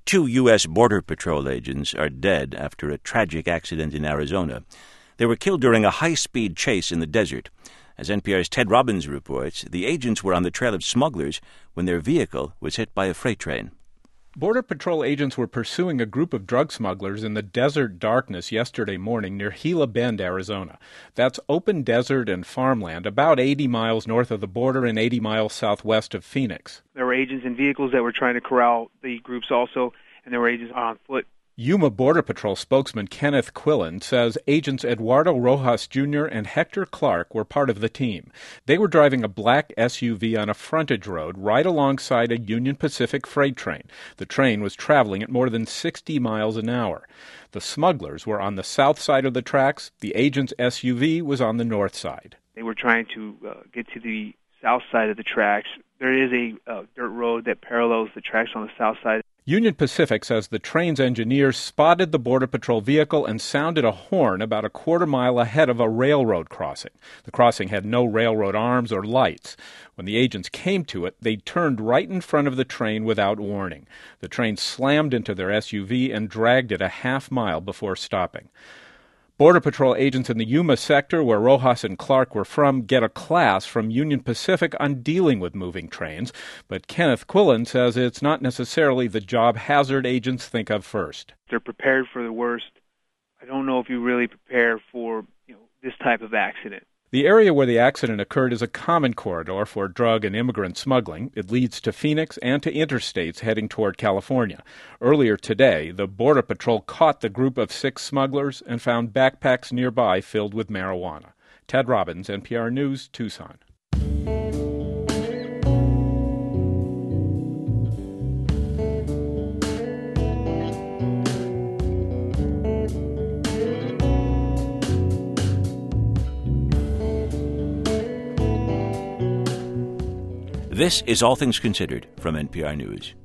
Two U.S. Border Patrol agents are dead after a tragic accident in Arizona. They were killed during a high-speed chase in the desert. As NPR's Ted Robbins reports, the agents were on the trail of smugglers when their vehicle was hit by a freight train. Border Patrol agents were pursuing a group of drug smugglers in the desert darkness yesterday morning near Gila Bend, Arizona. That's open desert and farmland about 80 miles north of the border and 80 miles southwest of Phoenix. There were agents in vehicles that were trying to corral the groups also, and there were agents on foot. Yuma Border Patrol spokesman Kenneth Quillen says agents Eduardo Rojas Jr. and Hector Clark were part of the team. They were driving a black SUV on a frontage road right alongside a Union Pacific freight train. The train was traveling at more than 60 miles an hour. The smugglers were on the south side of the tracks. The agent's SUV was on the north side. They were trying to get to the south side of the tracks. There is a dirt road that parallels the tracks on the south side. Union Pacific says the train's engineers spotted the Border Patrol vehicle and sounded a horn about a quarter-mile ahead of a railroad crossing. The crossing had no railroad arms or lights. When the agents came to it, they turned right in front of the train without warning. The train slammed into their SUV and dragged it a half-mile before stopping. Border Patrol agents in the Yuma sector, where Rojas and Clark were from, get a class from Union Pacific on dealing with moving trains. But Kenneth Quillen says it's not necessarily the job hazard agents think of first. They're prepared for the worst. I don't know if you really prepare for this type of accident. The area where the accident occurred is a common corridor for drug and immigrant smuggling. It leads to Phoenix and to interstates heading toward California. Earlier today, the Border Patrol caught the group of 6 smugglers and found backpacks nearby filled with marijuana. Ted Robbins, NPR News, Tucson. This is All Things Considered from NPR News.